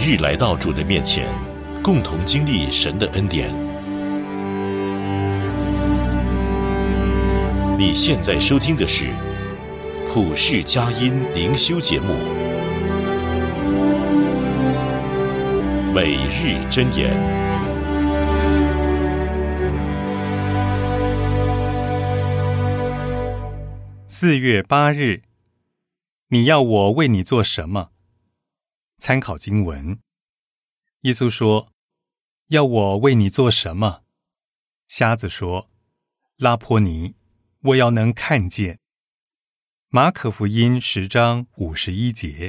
日来到主的面前，共同经历神的恩典。你现在收听的是普世佳音灵修节目，每日箴言。 4月8日，你要我为你做什么？参考经文，耶稣说：要我为你做什么？瞎子说：拉波尼，我要能看见。马可福音10章51节。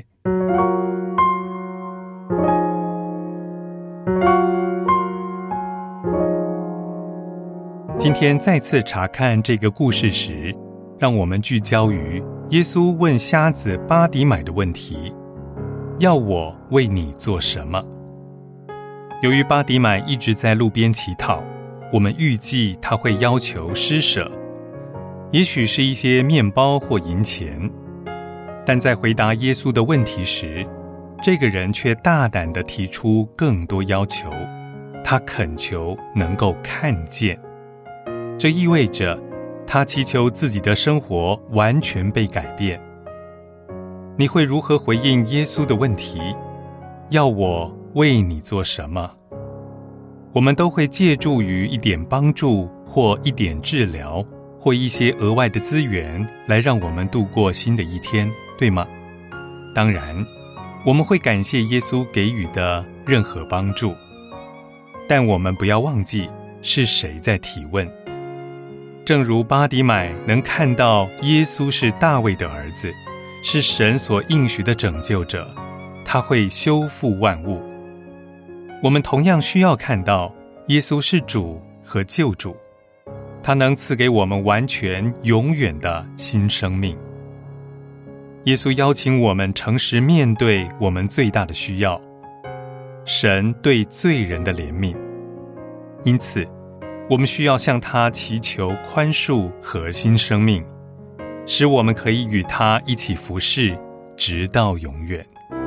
今天再次查看这个故事时，让我们聚焦于耶稣问瞎子巴底买的问题：要我为你做什么？由于巴底买一直在路边乞讨，我们预计他会要求施舍，也许是一些面包或银钱。但在回答耶稣的问题时，这个人却大胆地提出更多要求，他恳求能够看见。这意味着他祈求自己的生活完全被改变。你会如何回应耶稣的问题？要我为你做什么？我们都会借助于一点帮助，或一点治疗，或一些额外的资源，来让我们度过新的一天，对吗？当然，我们会感谢耶稣给予的任何帮助，但我们不要忘记是谁在提问。正如巴底买能看到耶稣是大卫的儿子，是神所应许的拯救者，他会修复万物。我们同样需要看到耶稣是主和救主，他能赐给我们完全永远的新生命。耶稣邀请我们诚实面对我们最大的需要，神对罪人的怜悯。因此我们需要向他祈求宽恕和新生命，使我们可以与他一起服侍，直到永远。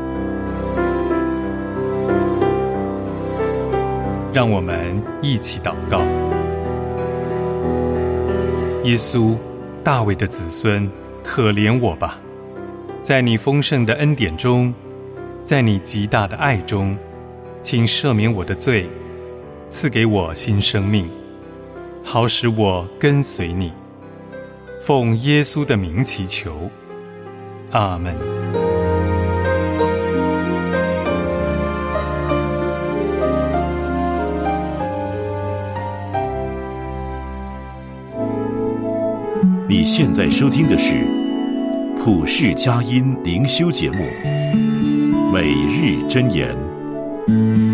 让我们一起祷告。耶稣，大卫的子孙，可怜我吧！在你丰盛的恩典中，在你极大的爱中，请赦免我的罪，赐给我新生命，好使我跟随你。奉耶稣的名祈求，阿们。 你现在收听的是普世佳音灵修节目，每日箴言。